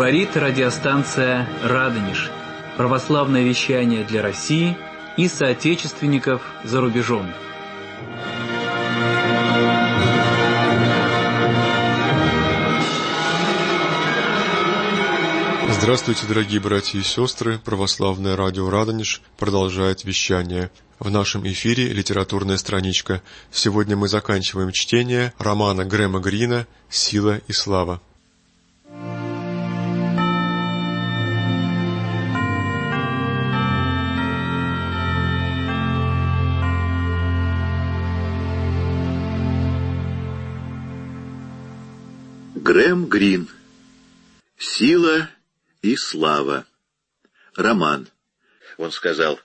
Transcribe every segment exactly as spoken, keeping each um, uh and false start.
Говорит радиостанция «Радонеж». Православное вещание для России и соотечественников за рубежом. Здравствуйте, дорогие братья и сестры! Православное радио «Радонеж» продолжает вещание. В нашем эфире литературная страничка. Сегодня мы заканчиваем чтение романа Грэма Грина «Сила и слава». Грэм Грин. «Сила и слава». Роман. Он сказал: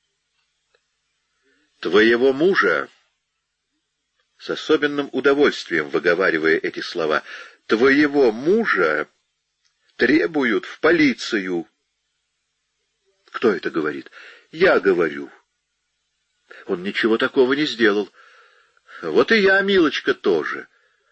«Твоего мужа», с особенным удовольствием выговаривая эти слова, «твоего мужа требуют в полицию». Кто это говорит? Я говорю. Он ничего такого не сделал. Вот и я, милочка, тоже.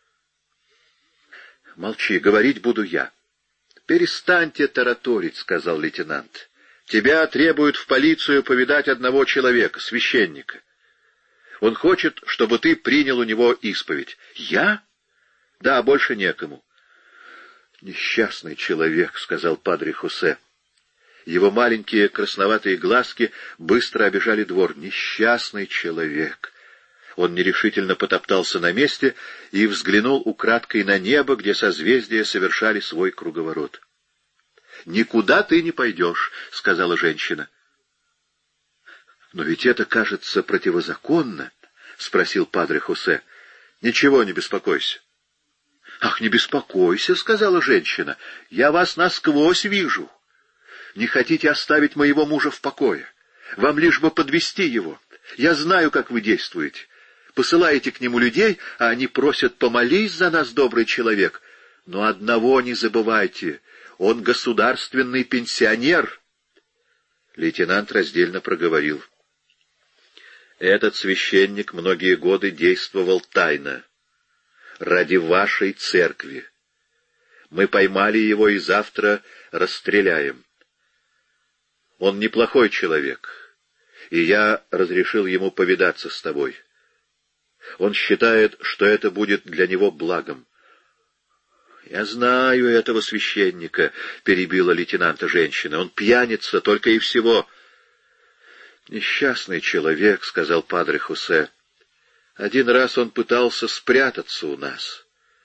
Молчи, говорить буду я. «Перестаньте тараторить», — сказал лейтенант. «Тебя требуют в полицию повидать одного человека, священника. Он хочет, чтобы ты принял у него исповедь». «Я? Да, больше некому». «Несчастный человек», — сказал падре Хосе. Его маленькие красноватые глазки быстро обежали двор. «Несчастный человек». Он нерешительно потоптался на месте и взглянул украдкой на небо, где созвездия совершали свой круговорот. «Никуда ты не пойдешь», — сказала женщина. «Но ведь это, кажется, противозаконно», — спросил падре Хосе. «Ничего, не беспокойся». «Ах, не беспокойся», — сказала женщина, — «я вас насквозь вижу. Не хотите оставить моего мужа в покое? Вам лишь бы подвести его. Я знаю, как вы действуете. Посылаете к нему людей, а они просят: помолись за нас, добрый человек. Но одного не забывайте, он государственный пенсионер». Лейтенант раздельно проговорил: «Этот священник многие годы действовал тайно, ради вашей церкви. Мы поймали его и завтра расстреляем. Он неплохой человек, и я разрешил ему повидаться с тобой. Он считает, что это будет для него благом». «Я знаю этого священника», — перебила лейтенанта женщина. «Он пьяница, только и всего». «Несчастный человек», — сказал падре Хосе. «Один раз он пытался спрятаться у нас».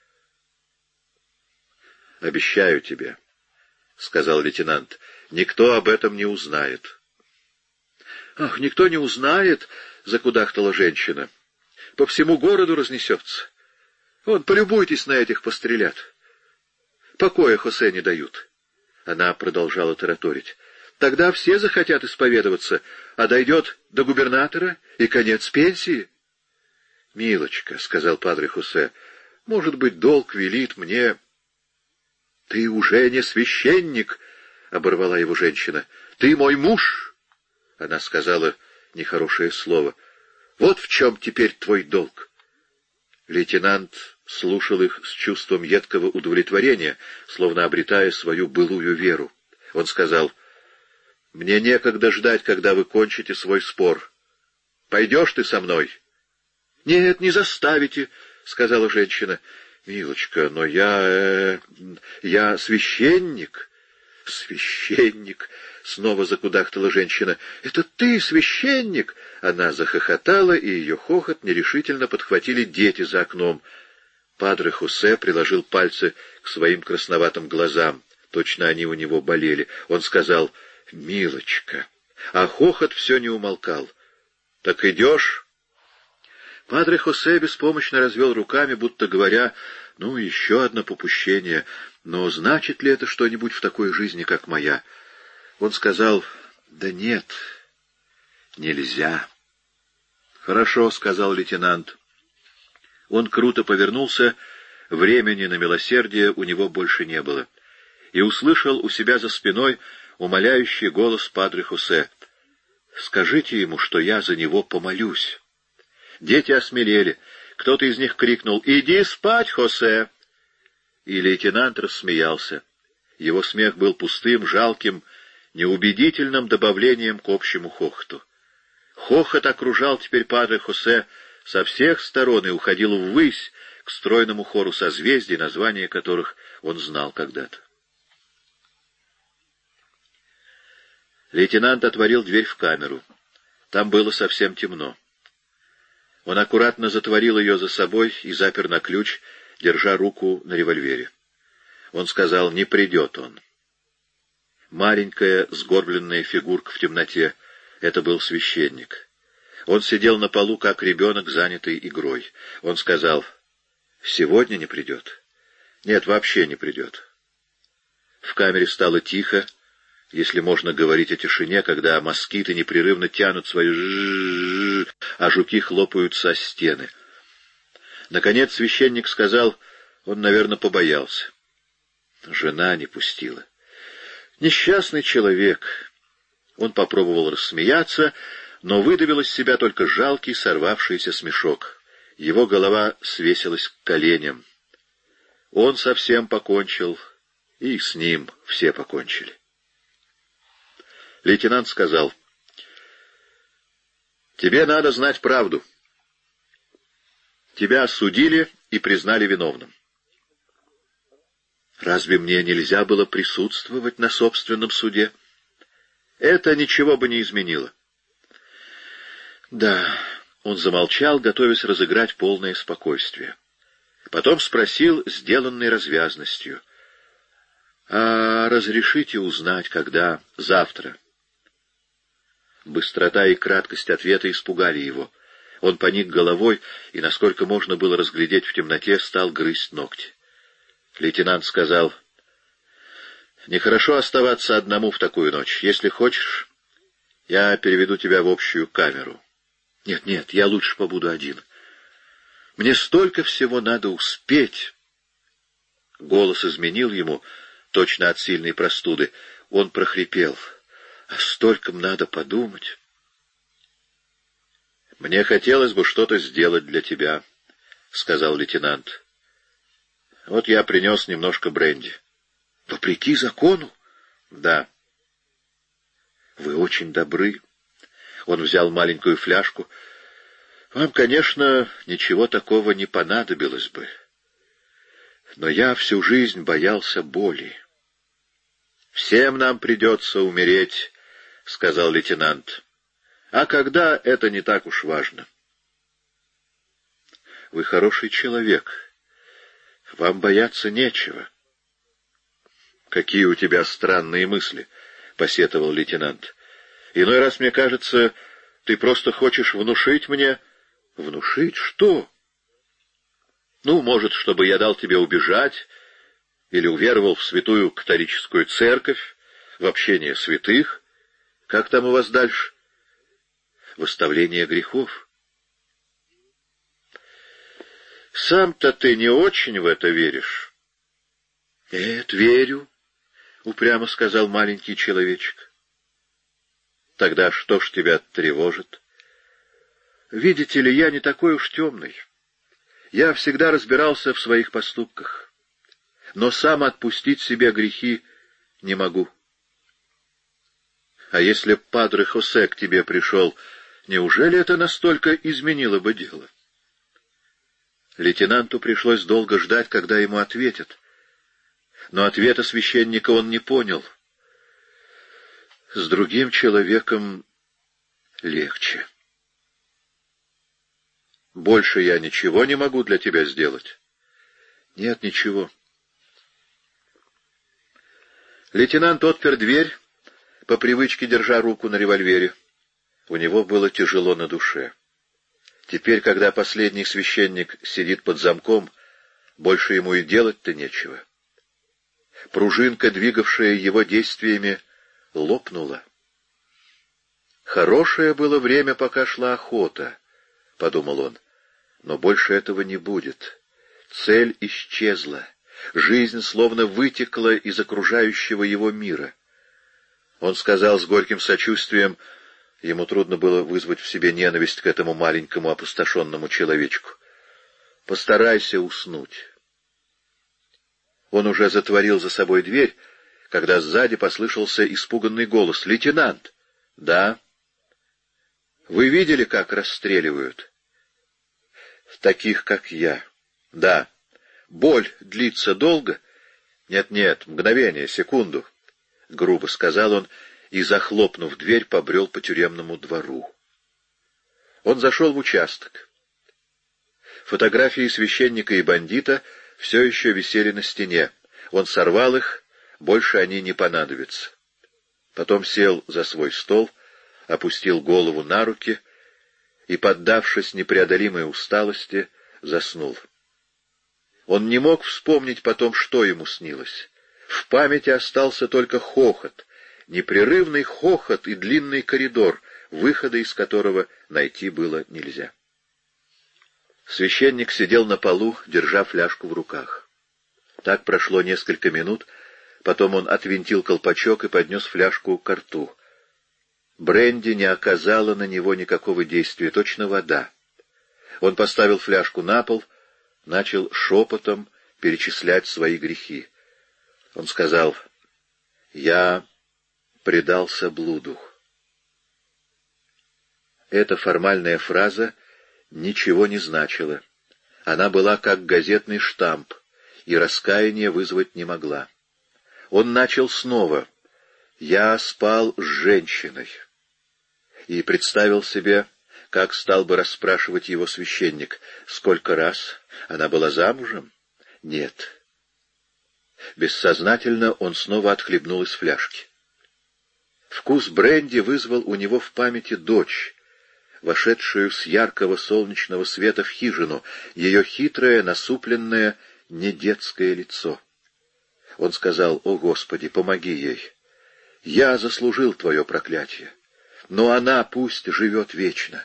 «Обещаю тебе», — сказал лейтенант, — «никто об этом не узнает». «Ах, никто не узнает», — закудахтала женщина. «По всему городу разнесется. Вон, полюбуйтесь на этих пострелят. Покоя Хосе не дают». Она продолжала тараторить. «Тогда все захотят исповедоваться, а дойдет до губернатора и конец пенсии». «Милочка», — сказал падре Хосе, — «может быть, долг велит мне...» «Ты уже не священник», — оборвала его женщина. «Ты мой муж». Она сказала нехорошее слово. «Вот в чем теперь твой долг». Лейтенант слушал их с чувством едкого удовлетворения, словно обретая свою былую веру. Он сказал: «Мне некогда ждать, когда вы кончите свой спор. Пойдешь ты со мной?» «Нет, не заставите», — сказала женщина. «Милочка, но я... Э, я священник». «Священник!» — снова закудахтала женщина. «Это ты, священник!» Она захохотала, и ее хохот нерешительно подхватили дети за окном. Падре Хосе приложил пальцы к своим красноватым глазам. Точно они у него болели. Он сказал: «Милочка!» А хохот все не умолкал. «Так идешь?» Падре Хосе беспомощно развел руками, будто говоря: «Ну, еще одно попущение. Но значит ли это что-нибудь в такой жизни, как моя?» Он сказал: «Да нет, нельзя». «Хорошо», — сказал лейтенант. Он круто повернулся, времени на милосердие у него больше не было, и услышал у себя за спиной умоляющий голос падре Хосе: «Скажите ему, что я за него помолюсь». Дети осмелели. Кто-то из них крикнул: «Иди спать, Хосе!» И лейтенант рассмеялся. Его смех был пустым, жалким, неубедительным добавлением к общему хохоту. Хохот окружал теперь падре Хосе со всех сторон и уходил ввысь к стройному хору созвездий, названия которых он знал когда-то. Лейтенант отворил дверь в камеру. Там было совсем темно. Он аккуратно затворил ее за собой и запер на ключ, держа руку на револьвере. Он сказал: «Не придет он». Маленькая сгорбленная фигурка в темноте — это был священник. Он сидел на полу, как ребенок, занятый игрой. Он сказал: «Сегодня не придет». «Нет, вообще не придет». В камере стало тихо, если можно говорить о тишине, когда москиты непрерывно тянут свои жжжж, а жуки хлопаются о стены. Наконец священник сказал: он, наверное, побоялся. Жена не пустила. Несчастный человек. Он попробовал рассмеяться, но выдавил из себя только жалкий сорвавшийся смешок. Его голова свесилась к коленям. Он совсем покончил, и с ним все покончили. Лейтенант сказал: «Тебе надо знать правду. Тебя осудили и признали виновным. Разве мне нельзя было присутствовать на собственном суде? Это ничего бы не изменило». Да, он замолчал, готовясь разыграть полное спокойствие. Потом спросил, сделанной развязностью: «А разрешите узнать, когда? Завтра?» Быстрота и краткость ответа испугали его. Он поник головой и, насколько можно было разглядеть в темноте, стал грызть ногти. Лейтенант сказал: «Нехорошо оставаться одному в такую ночь. Если хочешь, я переведу тебя в общую камеру». «Нет, нет, я лучше побуду один. Мне столько всего надо успеть». Голос изменил ему, точно от сильной простуды. Он прохрипел: «А стольком надо подумать». «Мне хотелось бы что-то сделать для тебя», — сказал лейтенант. «Вот я принес немножко бренди». «Вопреки закону?» «Да». «Вы очень добры». Он взял маленькую фляжку. «Вам, конечно, ничего такого не понадобилось бы. Но я всю жизнь боялся боли». «Всем нам придется умереть», — сказал лейтенант. «А когда, это не так уж важно». «Вы хороший человек. Вам бояться нечего». «Какие у тебя странные мысли», — посетовал лейтенант. «Иной раз, мне кажется, ты просто хочешь внушить мне...» «Внушить что?» «Ну, может, чтобы я дал тебе убежать, или уверовал в святую католическую церковь, в общение святых. Как там у вас дальше?» «Восставление грехов». «Сам-то ты не очень в это веришь». «Нет, верю», — упрямо сказал маленький человечек. «Тогда что ж тебя тревожит?» «Видите ли, я не такой уж темный. Я всегда разбирался в своих поступках, но сам отпустить себе грехи не могу». «А если б падре Хосе к тебе пришел, неужели это настолько изменило бы дело?» Лейтенанту пришлось долго ждать, когда ему ответят. Но ответа священника он не понял. «С другим человеком легче». «Больше я ничего не могу для тебя сделать?» «Нет, ничего». Лейтенант отпер дверь, по привычке держа руку на револьвере. У него было тяжело на душе. Теперь, когда последний священник сидит под замком, больше ему и делать-то нечего. Пружинка, двигавшая его действиями, лопнула. «Хорошее было время, пока шла охота», — подумал он, — «но больше этого не будет. Цель исчезла, жизнь словно вытекла из окружающего его мира». Он сказал с горьким сочувствием, ему трудно было вызвать в себе ненависть к этому маленькому опустошенному человечку: «Постарайся уснуть». Он уже затворил за собой дверь когда сзади послышался испуганный голос. «Лейтенант!» «Да». «Вы видели, как расстреливают?» «Таких, как я». «Да». «Боль длится долго?» «Нет-нет, мгновение, секунду», — грубо сказал он и, захлопнув дверь, побрел по тюремному двору. Он зашел в участок. Фотографии священника и бандита все еще висели на стене. Он сорвал их, больше они не понадобятся. Потом сел за свой стол, опустил голову на руки и, поддавшись непреодолимой усталости, заснул. Он не мог вспомнить потом, что ему снилось. В памяти остался только хохот, непрерывный хохот и длинный коридор, выхода из которого найти было нельзя. Священник сидел на полу, держа фляжку в руках. Так прошло несколько минут, потом он отвинтил колпачок и поднес фляжку ко рту. Бренди не оказала на него никакого действия, точно вода. Он поставил фляжку на пол, начал шепотом перечислять свои грехи. Он сказал: «Я предался блуду». Эта формальная фраза ничего не значила. Она была как газетный штамп, и раскаяния вызвать не могла. Он начал снова: «Я спал с женщиной», и представил себе, как стал бы расспрашивать его священник. Сколько раз? Она была замужем? Нет. Бессознательно он снова отхлебнул из фляжки. Вкус бренди вызвал у него в памяти дочь, вошедшую с яркого солнечного света в хижину, ее хитрое, насупленное, недетское лицо. Он сказал: «О, Господи, помоги ей! Я заслужил Твое проклятие, но она пусть живет вечно».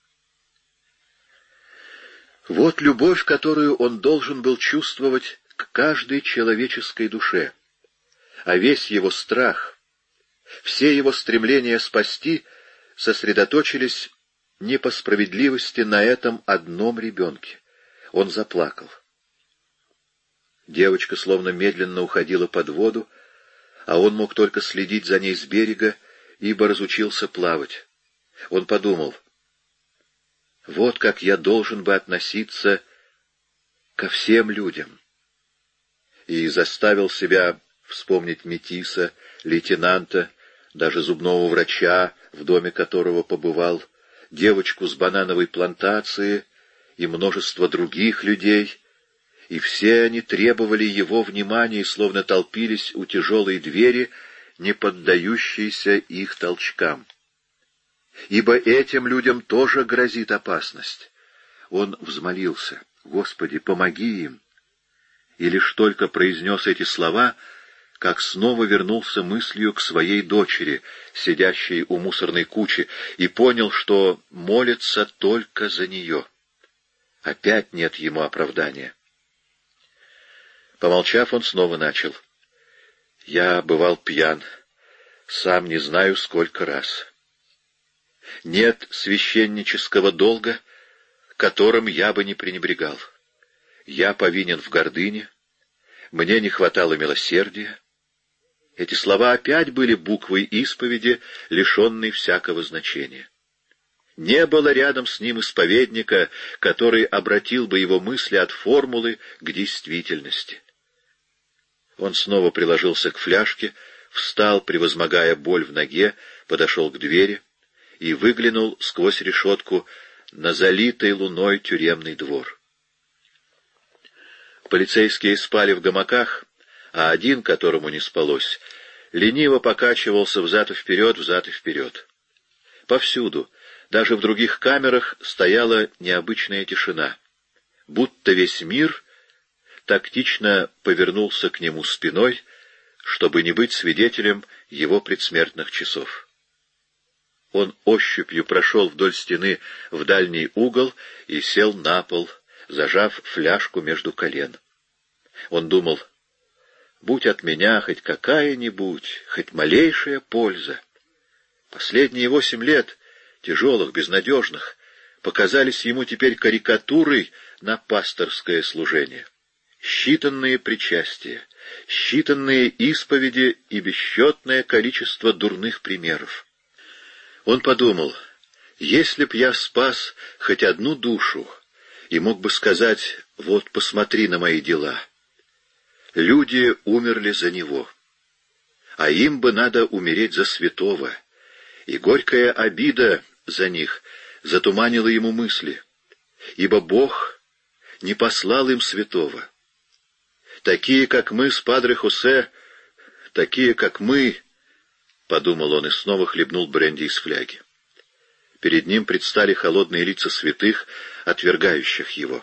Вот любовь, которую он должен был чувствовать к каждой человеческой душе, а весь его страх, все его стремления спасти сосредоточились не по справедливости на этом одном ребенке. Он заплакал. Девочка словно медленно уходила под воду, а он мог только следить за ней с берега, ибо разучился плавать. Он подумал: вот как я должен бы относиться ко всем людям. И заставил себя вспомнить метиса, лейтенанта, даже зубного врача, в доме которого побывал, девочку с банановой плантации и множество других людей, и все они требовали его внимания, словно толпились у тяжелой двери, не поддающейся их толчкам. Ибо этим людям тоже грозит опасность. Он взмолился: «Господи, помоги им!» И лишь только произнес эти слова, как снова вернулся мыслью к своей дочери, сидящей у мусорной кучи, и понял, что молится только за нее. Опять нет ему оправдания. Помолчав, он снова начал: «Я бывал пьян, сам не знаю сколько раз. Нет священнического долга, которым я бы не пренебрегал. Я повинен в гордыне, мне не хватало милосердия». Эти слова опять были буквой исповеди, лишенной всякого значения. Не было рядом с ним исповедника, который обратил бы его мысли от формулы к действительности. Он снова приложился к фляжке, встал, превозмогая боль в ноге, подошел к двери и выглянул сквозь решетку на залитый луной тюремный двор. Полицейские спали в гамаках, а один, которому не спалось, лениво покачивался взад и вперед, взад и вперед. Повсюду, даже в других камерах, стояла необычная тишина, будто весь мир тактично повернулся к нему спиной, чтобы не быть свидетелем его предсмертных часов. Он ощупью прошел вдоль стены в дальний угол и сел на пол, зажав фляжку между колен. Он думал: будь от меня хоть какая-нибудь, хоть малейшая польза. Последние восемь лет, тяжелых, безнадежных, показались ему теперь карикатурой на пасторское служение. считанные причастия, считанные исповеди и бесчетное количество дурных примеров. Он подумал, если б я спас хоть одну душу и мог бы сказать, вот посмотри на мои дела. Люди умерли за него, а им бы надо умереть за святого, и горькая обида за них затуманила ему мысли, ибо Бог не послал им святого. Такие, как мы с падре Хосе, такие, как мы, — подумал он и снова хлебнул бренди из фляги. Перед ним предстали холодные лица святых, отвергающих его.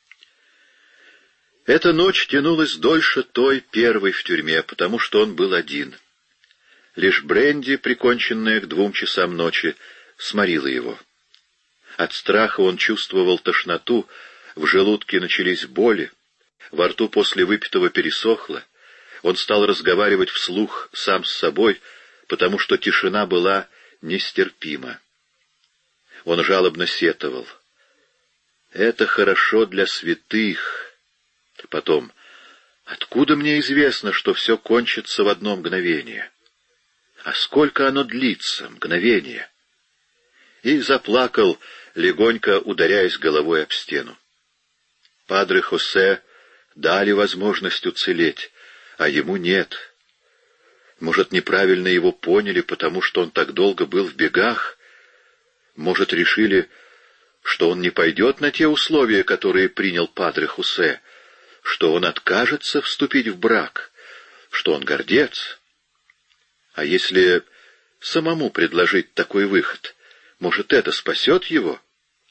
Эта ночь тянулась дольше той первой в тюрьме, потому что он был один. Лишь бренди, приконченная к двум часам ночи, сморила его. От страха он чувствовал тошноту, в желудке начались боли, во рту после выпитого пересохло. Он стал разговаривать вслух сам с собой, потому что тишина была нестерпима. Он жалобно сетовал. «Это хорошо для святых». Потом, «Откуда мне известно, что все кончится в одно мгновение? А сколько оно длится, мгновение?» И заплакал, легонько ударяясь головой об стену. Падре Хосе дали возможность уцелеть, а ему нет. Может, неправильно его поняли, потому что он так долго был в бегах? Может, решили, что он не пойдет на те условия, которые принял падре Хосе, что он откажется вступить в брак, что он гордец? А если самому предложить такой выход, может, это спасет его?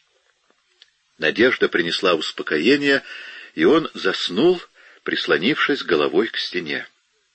Надежда принесла успокоение, и он заснул, прислонившись головой к стене.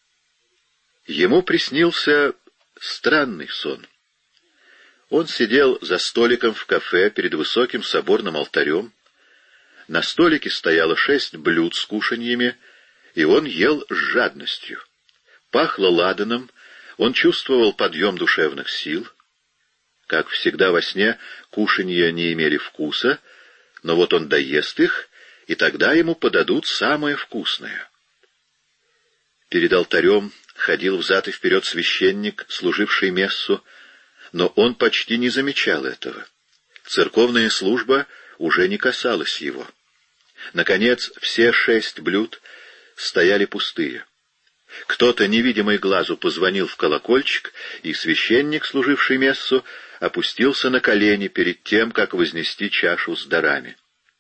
Ему приснился странный сон. Он сидел за столиком в кафе перед высоким соборным алтарем. На столике стояло шесть блюд с кушаньями, и он ел с жадностью. Пахло ладаном, он чувствовал подъем душевных сил. Как всегда во сне, кушанья не имели вкуса, но вот он доест их, и тогда ему подадут самое вкусное. Перед алтарем ходил взад и вперед священник, служивший мессу, но он почти не замечал этого. Церковная служба уже не касалась его. Наконец, все шесть блюд стояли пустые. Кто-то, невидимый глазу, позвонил в колокольчик, и священник, служивший мессу, опустился на колени перед тем, как вознести чашу с дарами.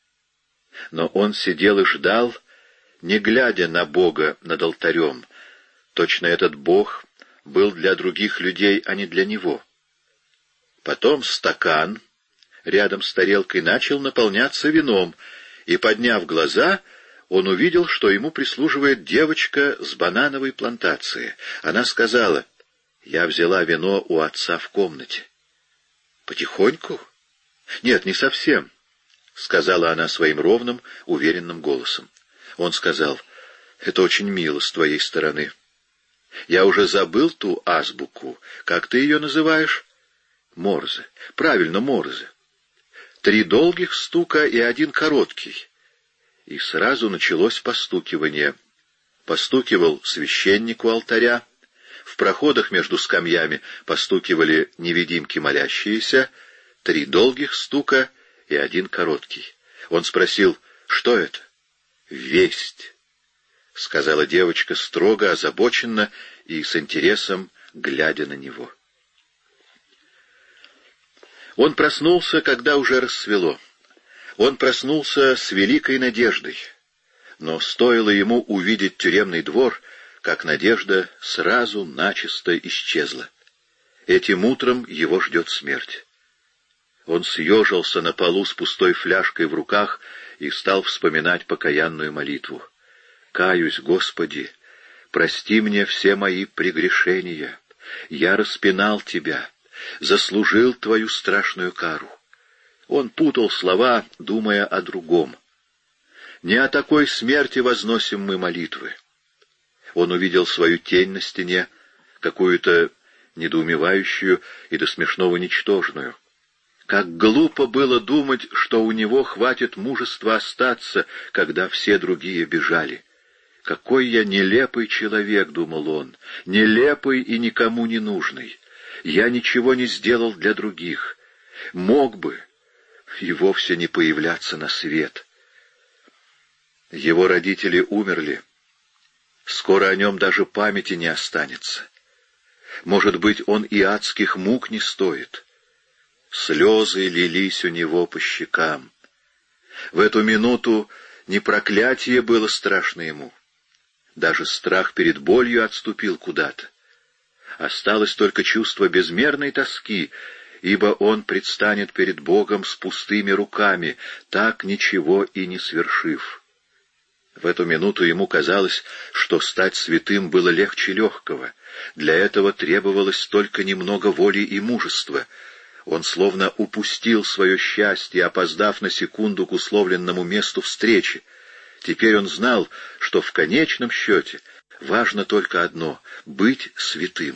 Но он сидел и ждал, не глядя на Бога над алтарем. Точно этот Бог был для других людей, а не для него. Потом стакан рядом с тарелкой начал наполняться вином, и, подняв глаза, он увидел, что ему прислуживает девочка с банановой плантации. Она сказала: «Я взяла вино у отца в комнате». «Потихоньку?» «Нет, не совсем», — сказала она своим ровным, уверенным голосом. Он сказал: «Это очень мило с твоей стороны. Я уже забыл ту азбуку. Как ты ее называешь?» «Морзе». «Правильно, Морзе. Три долгих стука и один короткий». И сразу началось постукивание. Постукивал священник у алтаря. В проходах между скамьями постукивали невидимки молящиеся. Три долгих стука и один короткий. Он спросил: «Что это?» «Весть», — сказала девочка строго, озабоченно и с интересом, глядя на него. Он проснулся, когда уже рассвело. Он проснулся с великой надеждой. Но стоило ему увидеть тюремный двор, как надежда сразу начисто исчезла. Этим утром его ждет смерть. Он съежился на полу с пустой фляжкой в руках и стал вспоминать покаянную молитву. «Каюсь, Господи, прости мне все мои прегрешения. Я распинал Тебя, заслужил Твою страшную кару». Он путал слова, думая о другом. Не о такой смерти возносим мы молитвы. Он увидел свою тень на стене, какую-то недоумевающую и до смешного ничтожную. Как глупо было думать, что у него хватит мужества остаться, когда все другие бежали. «Какой я нелепый человек», — думал он, — «нелепый и никому не нужный. Я ничего не сделал для других. Мог бы и вовсе не появляться на свет». Его родители умерли. Скоро о нем даже памяти не останется. Может быть, он и адских мук не стоит. Слезы лились у него по щекам. В эту минуту не проклятие было страшно ему. Даже страх перед болью отступил куда-то. Осталось только чувство безмерной тоски, ибо он предстанет перед Богом с пустыми руками, так ничего и не свершив. В эту минуту ему казалось, что стать святым было легче легкого. Для этого требовалось только немного воли и мужества. Он словно упустил свое счастье, опоздав на секунду к условленному месту встречи. Теперь он знал, что в конечном счете важно только одно — быть святым.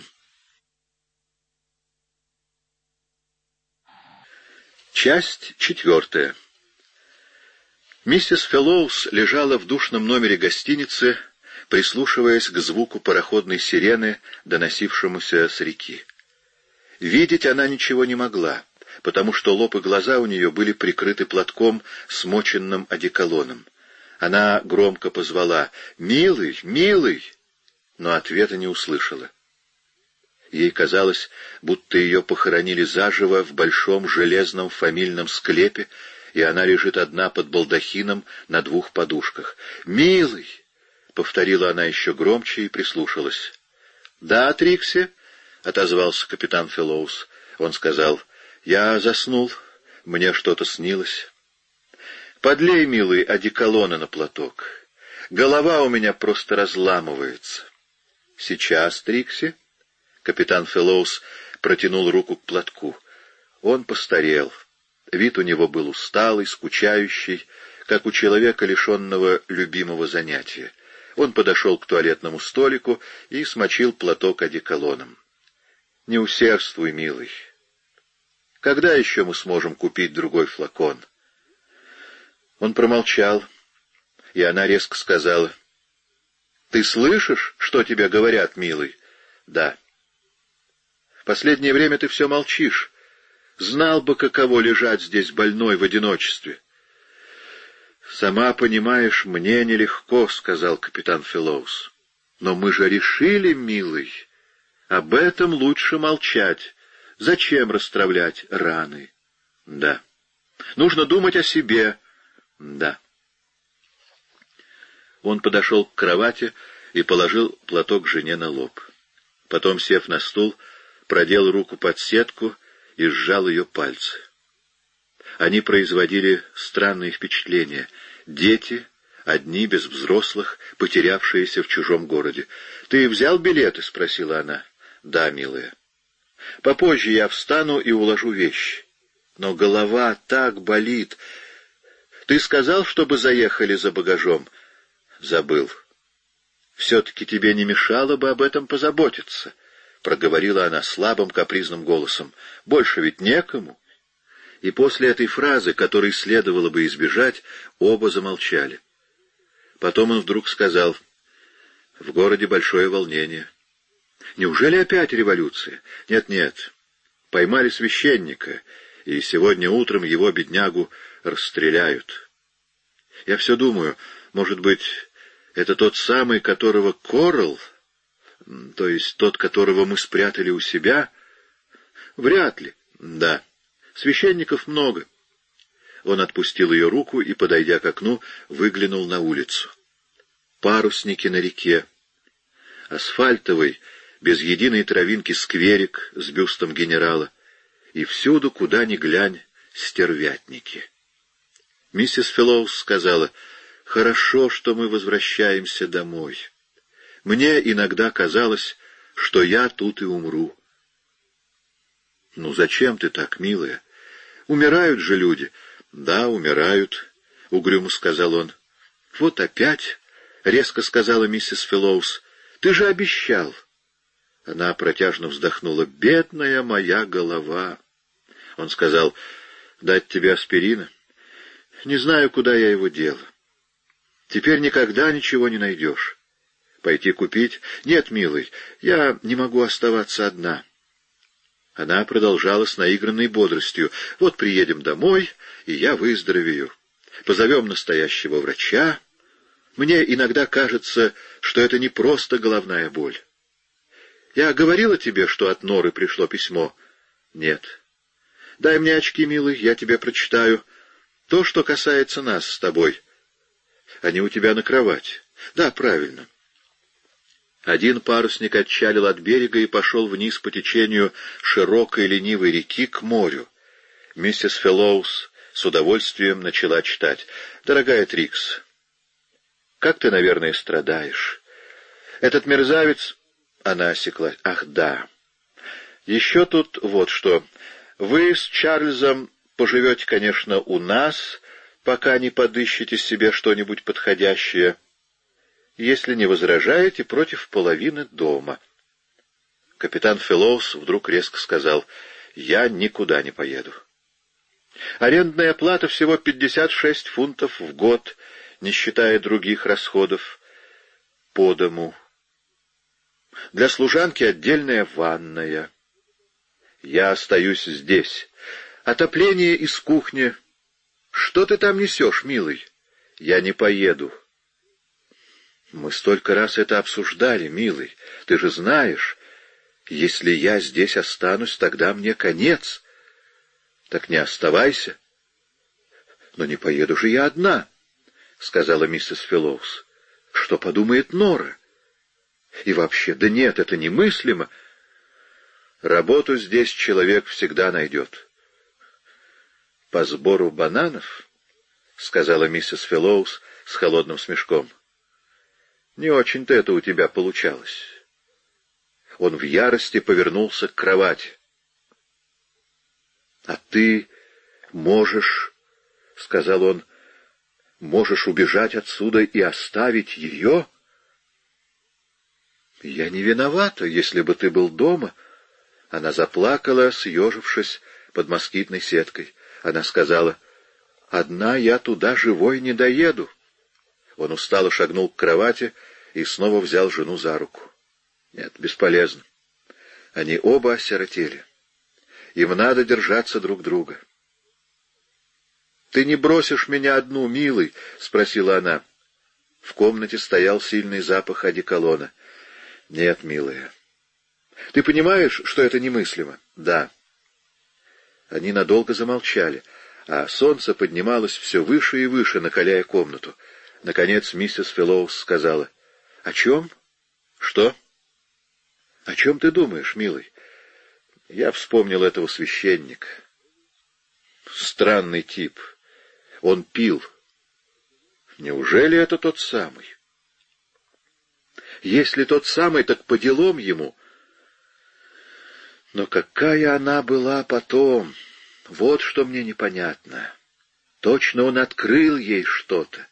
Часть четвертая. Миссис Фэллоус лежала в душном номере гостиницы, прислушиваясь к звуку пароходной сирены, доносившемуся с реки. Видеть она ничего не могла, потому что лоб и глаза у нее были прикрыты платком, смоченным одеколоном. Она громко позвала «Милый, милый!», но ответа не услышала. Ей казалось, будто ее похоронили заживо в большом железном фамильном склепе, и она лежит одна под балдахином на двух подушках. «Милый!» — повторила она еще громче и прислушалась. «Да, Трикси?» — отозвался капитан Фэллоус. Он сказал: «Я заснул, мне что-то снилось». «Подлей, милый, одеколона на платок. Голова у меня просто разламывается». «Сейчас, Трикси?» Капитан Фэллоус протянул руку к платку. Он постарел. Вид у него был усталый, скучающий, как у человека, лишенного любимого занятия. Он подошел к туалетному столику и смочил платок одеколоном. «Не усердствуй, милый. Когда еще мы сможем купить другой флакон?» Он промолчал, и она резко сказала: «Ты слышишь, что тебе говорят, милый?» «Да». «В последнее время ты все молчишь. Знал бы, каково лежать здесь больной в одиночестве». «Сама понимаешь, мне нелегко», — сказал капитан Фэллоус. «Но мы же решили, милый, об этом лучше молчать. Зачем расстравлять раны?» «Да». «Нужно думать о себе». «Да». Он подошел к кровати и положил платок жене на лоб. Потом, сев на стул, продел руку под сетку и сжал ее пальцы. Они производили странные впечатления. Дети, одни, без взрослых, потерявшиеся в чужом городе. «Ты взял билеты?» — спросила она. «Да, милая». «Попозже я встану и уложу вещи. Но голова так болит. Ты сказал, чтобы заехали за багажом?» «Забыл». «Все-таки тебе не мешало бы об этом позаботиться», — проговорила она слабым капризным голосом. «Больше ведь некому». И после этой фразы, которой следовало бы избежать, оба замолчали. Потом он вдруг сказал: «В городе большое волнение». «Неужели опять революция?» «Нет-нет. Поймали священника, и сегодня утром его, беднягу, расстреляют. Я все думаю, может быть, это тот самый, которого Коралл, то есть тот, которого мы спрятали у себя?» «Вряд ли». «Да. Священников много». Он отпустил ее руку и, подойдя к окну, выглянул на улицу. Парусники на реке. Асфальтовый, без единой травинки скверик с бюстом генерала. И всюду, куда ни глянь, стервятники. Миссис Фэллоус сказала: «Хорошо, что мы возвращаемся домой. Мне иногда казалось, что я тут и умру». «Ну зачем ты так, милая? Умирают же люди». «Да, умирают», — угрюмо сказал он. «Вот опять», — резко сказала миссис Фэллоус, — «ты же обещал». Она протяжно вздохнула. «Бедная моя голова». Он сказал: «Дать тебе аспирина? Не знаю, куда я его дел. Теперь никогда ничего не найдешь. Пойти купить? Нет, милый, я не могу оставаться одна». Она продолжала с наигранной бодростью: «Вот приедем домой, и я выздоровею. Позовем настоящего врача. Мне иногда кажется, что это не просто головная боль. Я говорила тебе, что от Норы пришло письмо?» «Нет». «Дай мне очки, милый, я тебе прочитаю. То, что касается нас с тобой. Они у тебя на кровати». «Да, правильно». Один парусник отчалил от берега и пошел вниз по течению широкой ленивой реки к морю. Миссис Фэллоус с удовольствием начала читать. «Дорогая Трикс, как ты, наверное, страдаешь. Этот мерзавец...» Она осеклась. «Ах, да. Еще тут вот что. Вы с Чарльзом поживете, конечно, у нас, пока не подыщете себе что-нибудь подходящее. Если не возражаете, против половины дома». Капитан Фэллоус вдруг резко сказал: «Я никуда не поеду. Арендная плата всего пятьдесят шесть фунтов в год, не считая других расходов по дому. Для служанки отдельная ванная. Я остаюсь здесь. Отопление из кухни. Что ты там несешь, милый? Я не поеду». «Мы столько раз это обсуждали, милый. Ты же знаешь, если я здесь останусь, тогда мне конец». «Так не оставайся». «Но не поеду же я одна», — сказала миссис Фэллоус. «Что подумает Нора? И вообще, да нет, это немыслимо. Работу здесь человек всегда найдет». «По сбору бананов?» — сказала миссис Фэллоус с холодным смешком. «Не очень-то это у тебя получалось». Он в ярости повернулся к кровати. «А ты можешь, — сказал он, — можешь убежать отсюда и оставить ее?» «Я не виновата, если бы ты был дома». Она заплакала, съежившись под москитной сеткой. Она сказала: «Одна я туда живой не доеду». Он устало шагнул к кровати и снова взял жену за руку. Нет, бесполезно. Они оба осиротели. Им надо держаться друг друга. «Ты не бросишь меня одну, милый?» — спросила она. В комнате стоял сильный запах одеколона. «Нет, милая». «Ты понимаешь, что это немыслимо?» «Да». Они надолго замолчали, а солнце поднималось все выше и выше, накаляя комнату. Наконец миссис Фэллоус сказала: «О чем? Что? О чем ты думаешь, милый?» Я вспомнил этого священника. Странный тип. Он пил. Неужели это тот самый? Если тот самый, так по делам ему. Но какая она была потом, вот что мне непонятно. Точно он открыл ей что-то.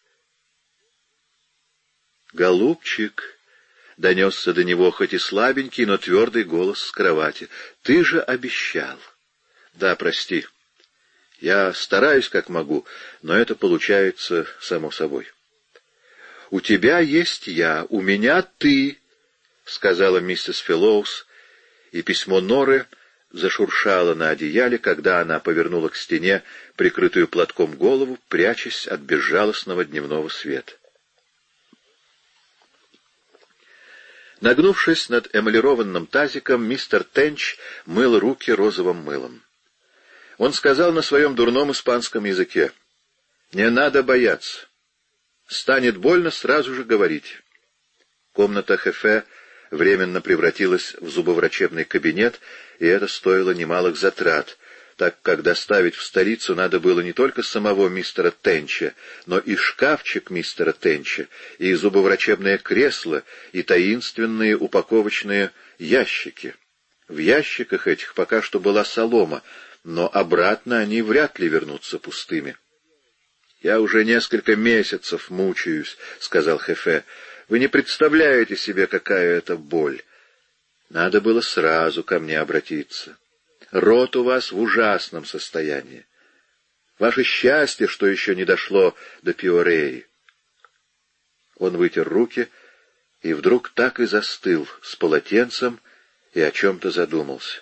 «Голубчик», — донесся до него хоть и слабенький, но твердый голос с кровати, — «ты же обещал». «Да, прости. Я стараюсь как могу, но это получается само собой». «У тебя есть я, у меня ты», — сказала миссис Фэллоус, и письмо Норы зашуршало на одеяле, когда она повернула к стене прикрытую платком голову, прячась от безжалостного дневного света. Нагнувшись над эмалированным тазиком, мистер Тенч мыл руки розовым мылом. Он сказал на своем дурном испанском языке: «Не надо бояться. Станет больно, сразу же говорите». Комната Хефе временно превратилась в зубоврачебный кабинет, и это стоило немалых затрат, так как доставить в столицу надо было не только самого мистера Тенча, но и шкафчик мистера Тенча, и зубоврачебное кресло, и таинственные упаковочные ящики. В ящиках этих пока что была солома, но обратно они вряд ли вернутся пустыми. «Я уже несколько месяцев мучаюсь», — сказал Хефе. «Вы не представляете себе, какая это боль. Надо было сразу ко мне обратиться». Рот у вас в ужасном состоянии. Ваше счастье, что еще не дошло до Пиореи». Он вытер руки и вдруг так и застыл с полотенцем и о чем-то задумался.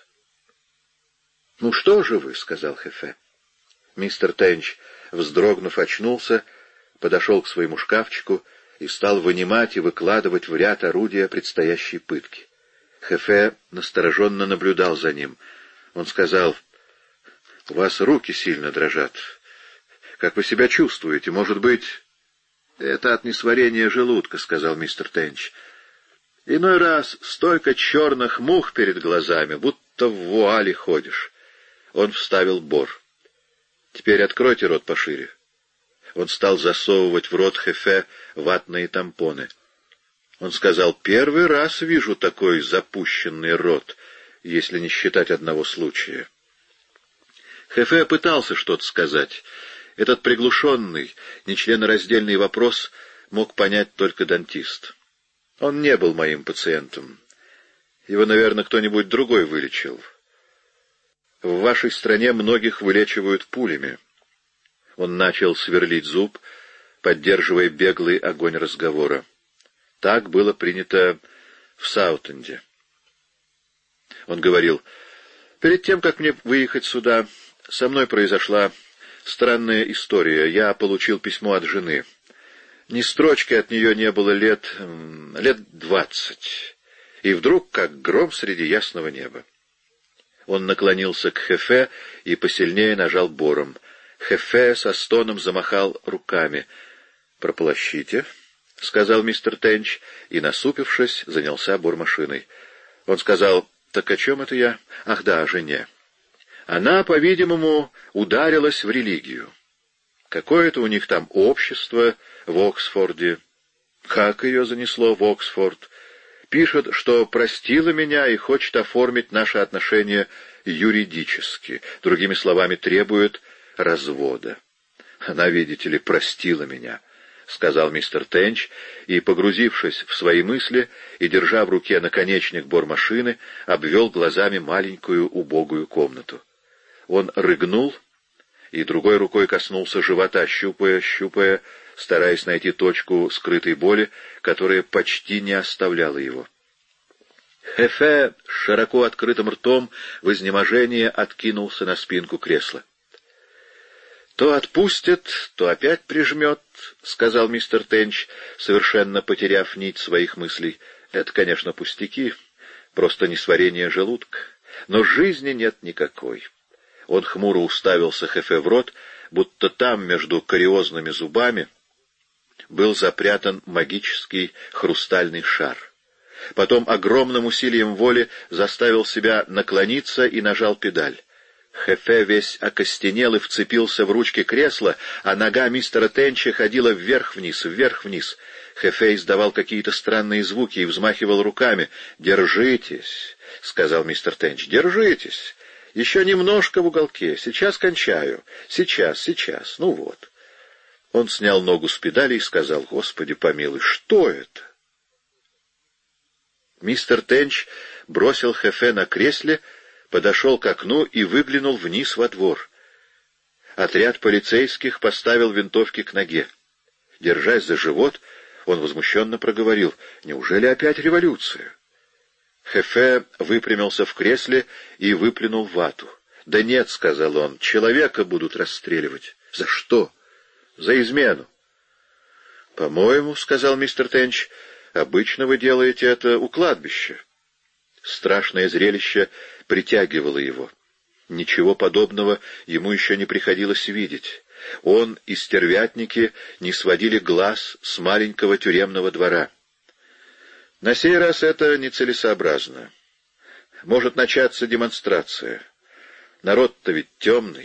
«Ну что же вы?» — сказал Хефе. Мистер Тенч, вздрогнув, очнулся, подошел к своему шкафчику и стал вынимать и выкладывать в ряд орудия предстоящей пытки. Хефе настороженно наблюдал за ним. Он сказал: «У вас руки сильно дрожат. Как вы себя чувствуете? Может быть...» «Это от несварения желудка», — сказал мистер Тенч. «Иной раз столько черных мух перед глазами, будто в вуале ходишь». Он вставил бор. «Теперь откройте рот пошире». Он стал засовывать в рот Хефе ватные тампоны. Он сказал: «Первый раз вижу такой запущенный рот, если не считать одного случая». Хефе пытался что-то сказать. Этот приглушенный, нечленораздельный вопрос мог понять только дантист. Он не был моим пациентом. Его, наверное, кто-нибудь другой вылечил. В вашей стране многих вылечивают пулями. Он начал сверлить зуб, поддерживая беглый огонь разговора. Так было принято в Саутенде. Он говорил: «Перед тем, как мне выехать сюда, со мной произошла странная история. Я получил письмо от жены. Ни строчки от нее не было лет... лет двадцать. И вдруг, как гром среди ясного неба». Он наклонился к Хефе и посильнее нажал бором. Хефе со стоном замахал руками. «Прополощите», — сказал мистер Тенч, и, насупившись, занялся бормашиной. Он сказал: «Так о чем это я? Ах да, о жене. Она, по-видимому, ударилась в религию. Какое-то у них там общество в Оксфорде. Как ее занесло в Оксфорд? Пишет, что простила меня и хочет оформить наши отношения юридически. Другими словами, требует развода. Она, видите ли, простила меня», — сказал мистер Тенч, и, погрузившись в свои мысли и держа в руке наконечник бормашины, обвел глазами маленькую убогую комнату. Он рыгнул и другой рукой коснулся живота, щупая, щупая, стараясь найти точку скрытой боли, которая почти не оставляла его. Хефе с широко открытым ртом в изнеможении откинулся на спинку кресла. «То отпустит, то опять прижмет», — сказал мистер Тенч, совершенно потеряв нить своих мыслей. «Это, конечно, пустяки, просто несварение желудка, но жизни нет никакой». Он хмуро уставился Хефе в рот, будто там, между кариозными зубами, был запрятан магический хрустальный шар. Потом огромным усилием воли заставил себя наклониться и нажал педаль. Хефе весь окостенел и вцепился в ручки кресла, а нога мистера Тенча ходила вверх-вниз, вверх-вниз. Хефе издавал какие-то странные звуки и взмахивал руками. «Держитесь», — сказал мистер Тенч, — «держитесь. Еще немножко в уголке. Сейчас кончаю. Сейчас, сейчас. Ну вот». Он снял ногу с педали и сказал: «Господи помилуй, что это?» Мистер Тенч бросил Хефе на кресле, подошел к окну и выглянул вниз во двор. Отряд полицейских поставил винтовки к ноге. Держась за живот, он возмущенно проговорил: «Неужели опять революция?» Хефе выпрямился в кресле и выплюнул вату. «Да нет», — сказал он, — «человека будут расстреливать». «За что?» «За измену». «По-моему, — сказал мистер Тенч, — обычно вы делаете это у кладбища». Страшное зрелище притягивало его. Ничего подобного ему еще не приходилось видеть. Он и стервятники не сводили глаз с маленького тюремного двора. На сей раз это нецелесообразно. Может начаться демонстрация. Народ-то ведь темный.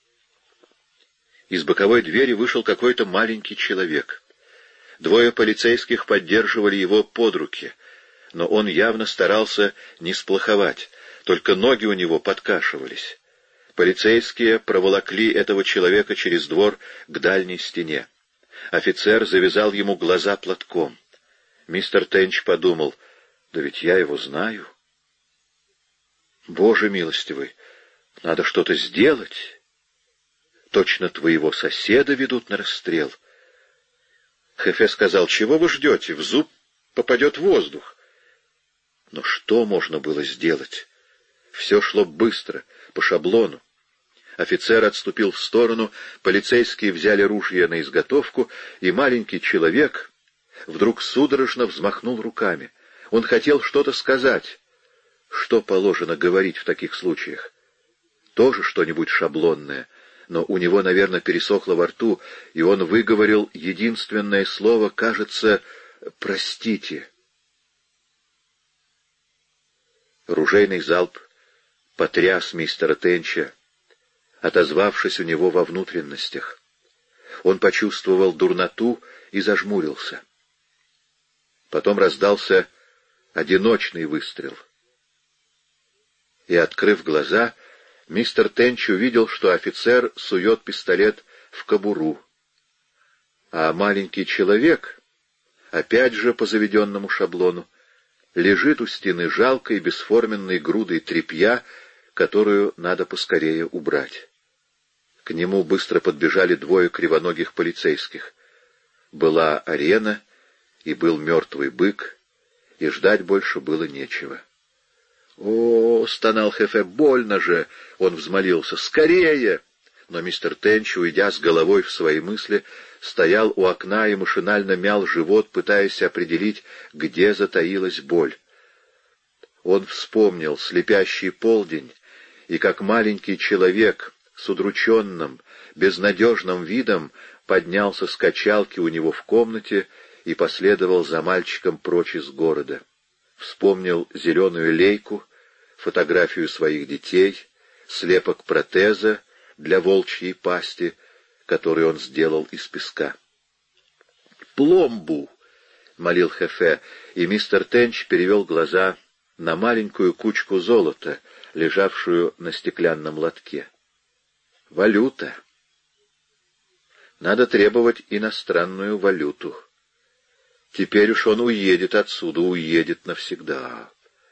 Из боковой двери вышел какой-то маленький человек. Двое полицейских поддерживали его под руки, но он явно старался не сплоховать, только ноги у него подкашивались. Полицейские проволокли этого человека через двор к дальней стене. Офицер завязал ему глаза платком. Мистер Тенч подумал: «Да ведь я его знаю». «Боже милостивый, Надо что-то сделать. Точно твоего соседа ведут на расстрел. Хефе сказал: чего вы ждете? В зуб попадет воздух. Но что можно было сделать? Все шло быстро, по шаблону. Офицер отступил в сторону, полицейские взяли ружья на изготовку, и маленький человек вдруг судорожно взмахнул руками. Он хотел что-то сказать. Что положено говорить в таких случаях? Тоже что-нибудь шаблонное, но у него, наверное, пересохло во рту, и он выговорил единственное слово, кажется, «простите». Ружейный залп потряс мистера Тенча, отозвавшись у него во внутренностях. Он почувствовал дурноту и зажмурился. Потом раздался одиночный выстрел. И, открыв глаза, мистер Тенч увидел, что офицер сует пистолет в кобуру. А маленький человек, опять же по заведенному шаблону, лежит у стены жалкой бесформенной грудой тряпья, которую надо поскорее убрать. К нему быстро подбежали двое кривоногих полицейских. Была арена, и был мертвый бык, и ждать больше было нечего. «О, — стонал Хефе, — больно же!» — он взмолился. «Скорее!» Но мистер Тенч, уйдя с головой в свои мысли, стоял у окна и машинально мял живот, пытаясь определить, где затаилась боль. Он вспомнил слепящий полдень, и как маленький человек с удрученным, безнадежным видом поднялся с качалки у него в комнате и последовал за мальчиком прочь из города. Вспомнил зеленую лейку, фотографию своих детей, слепок протеза для волчьей пасти, который он сделал из песка. «Пломбу!» — молил Хефе, и мистер Тенч перевел глаза на маленькую кучку золота, лежавшую на стеклянном лотке. «Валюта! Надо требовать иностранную валюту. Теперь уж он уедет отсюда, уедет навсегда».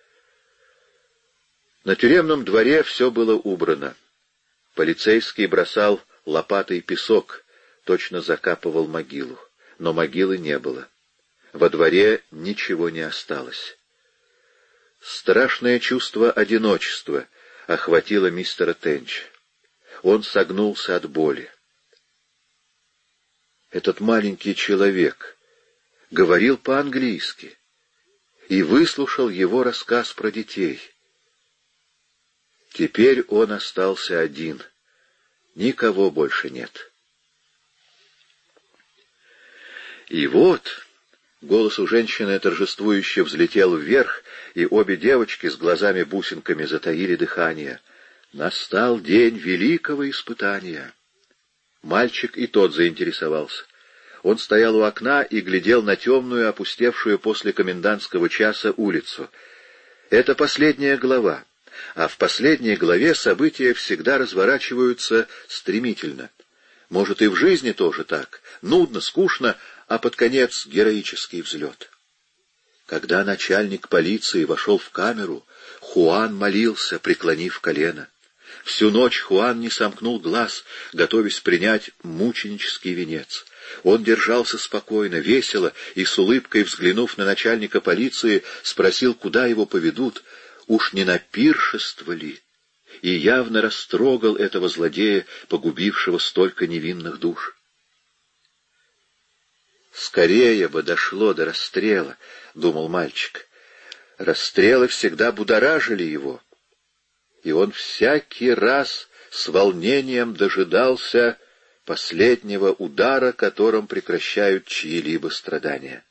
На тюремном дворе все было убрано. Полицейский бросал лопатой песок, точно закапывал могилу, но могилы не было. Во дворе ничего не осталось. Страшное чувство одиночества охватило мистера Тенча. Он согнулся от боли. Этот маленький человек говорил по-английски и выслушал его рассказ про детей. Теперь он остался один. Никого больше нет. И вот голос у женщины торжествующе взлетел вверх, и обе девочки с глазами-бусинками затаили дыхание. Настал день великого испытания. Мальчик и тот заинтересовался. Он стоял у окна и глядел на темную, опустевшую после комендантского часа улицу. Это последняя глава. А в последней главе события всегда разворачиваются стремительно. Может, и в жизни тоже так. Нудно, скучно, а под конец героический взлет. Когда начальник полиции вошел в камеру, Хуан молился, преклонив колено. Всю ночь Хуан не сомкнул глаз, готовясь принять мученический венец. Он держался спокойно, весело, и с улыбкой, взглянув на начальника полиции, спросил, куда его поведут, уж не на пиршество ли, и явно растрогал этого злодея, погубившего столько невинных душ. «Скорее бы дошло до расстрела», — думал мальчик. Расстрелы всегда будоражили его, и он всякий раз с волнением дожидался последнего удара, которым прекращают чьи-либо страдания.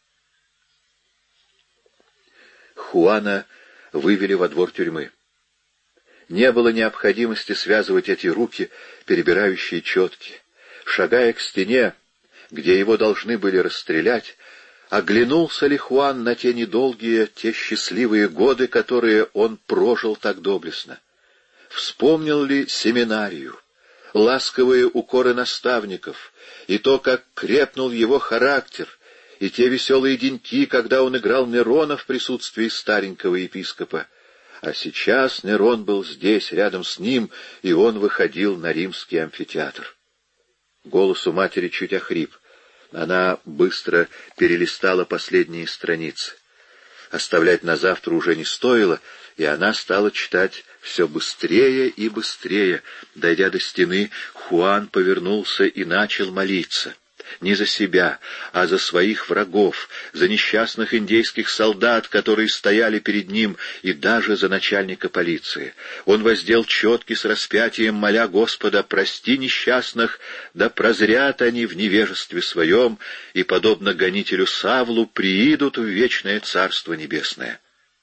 Хуана вывели во двор тюрьмы. Не было необходимости связывать эти руки, перебирающие четки. Шагая к стене, где его должны были расстрелять, оглянулся ли Хуан на те недолгие, те счастливые годы, которые он прожил так доблестно? Вспомнил ли семинарию, ласковые укоры наставников, и то, как крепнул его характер, и те веселые деньки, когда он играл Нерона в присутствии старенького епископа, А сейчас Нерон был здесь, рядом с ним, и он выходил на римский амфитеатр. Голос у матери чуть охрип. Она быстро перелистала последние страницы. Оставлять на завтра уже не стоило, и она стала читать все быстрее и быстрее. Дойдя до стены, Хуан повернулся и начал молиться. Не за себя, а за своих врагов, за несчастных индейских солдат, которые стояли перед ним, и даже за начальника полиции. Он воздел четки с распятием, моля Господа: «Прости несчастных, да прозрят они в невежестве своем, и, подобно гонителю Савлу, приидут в вечное Царство Небесное».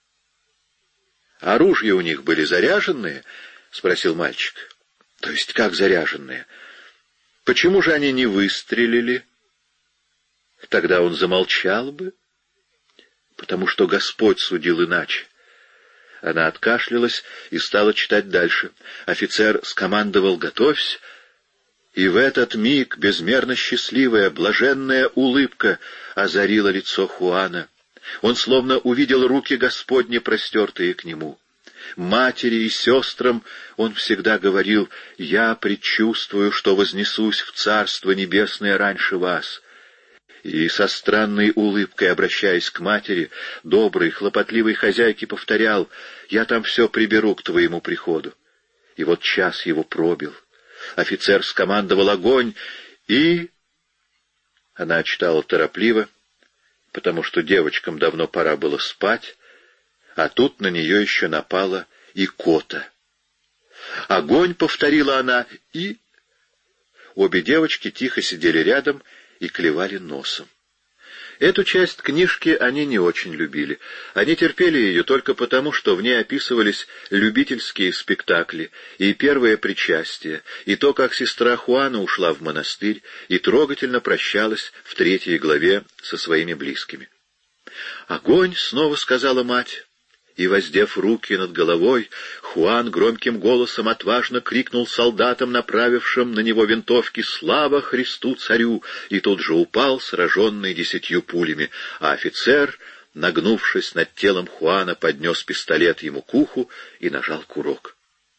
«Оружия у них были заряженные?» — спросил мальчик. «То есть как заряженные? Почему же они не выстрелили?» Тогда он замолчал бы, потому что Господь судил иначе. Она откашлялась и стала читать дальше. Офицер скомандовал: «Готовься!» И в этот миг безмерно счастливая, блаженная улыбка озарила лицо Хуана. Он словно увидел руки Господни, простертые к нему. Матери и сестрам он всегда говорил: «Я предчувствую, что вознесусь в Царство Небесное раньше вас». И со странной улыбкой, обращаясь к матери, доброй, хлопотливой хозяйке повторял: «Я там все приберу к твоему приходу». И вот час его пробил. Офицер скомандовал: «Огонь!» и... Она читала торопливо, потому что девочкам давно пора было спать, а тут на нее еще напала икота. «Огонь!» — повторила она, и... Обе девочки тихо сидели рядом и клевали носом. Эту часть книжки они не очень любили. Они терпели ее только потому, что в ней описывались любительские спектакли, и первое причастие, и то, как сестра Хуана ушла в монастырь и трогательно прощалась в третьей главе со своими близкими. «Огонь!» — снова сказала мать. И, воздев руки над головой, Хуан громким голосом отважно крикнул солдатам, направившим на него винтовки: «Слава Христу Царю!» и тут же упал, сраженный десятью пулями, а офицер, нагнувшись над телом Хуана, поднес пистолет ему к уху и нажал курок.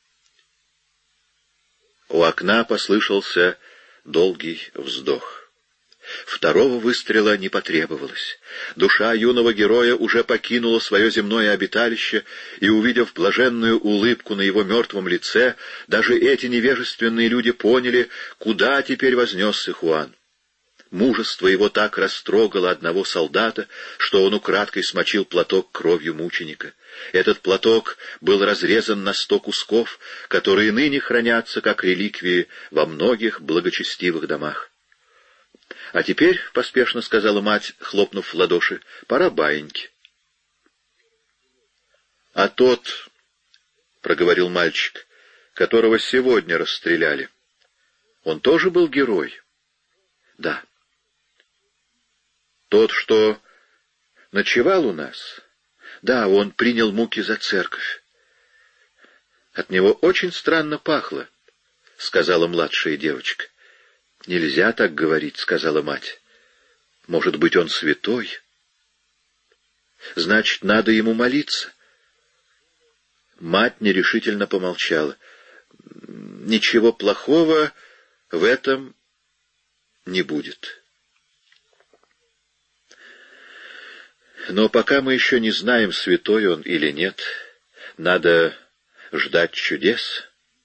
У окна послышался долгий вздох. Второго выстрела не потребовалось. Душа юного героя уже покинула свое земное обиталище, и, увидев блаженную улыбку на его мертвом лице, даже эти невежественные люди поняли, куда теперь вознесся Хуан. Мужество его так растрогало одного солдата, что он украдкой смочил платок кровью мученика. Этот платок был разрезан на сто кусков, которые ныне хранятся как реликвии во многих благочестивых домах. «А теперь, — поспешно сказала мать, хлопнув в ладоши, — пора баиньки». «А тот, — проговорил мальчик, — которого сегодня расстреляли, он тоже был герой?» «Да». «Тот, что ночевал у нас?» «Да, он принял муки за церковь». «От него очень странно пахло», — сказала младшая девочка. «Нельзя так говорить», — сказала мать. «Может быть, он святой? Значит, надо ему молиться». Мать нерешительно помолчала. «Ничего плохого в этом не будет. Но пока мы еще не знаем, святой он или нет, надо ждать чудес».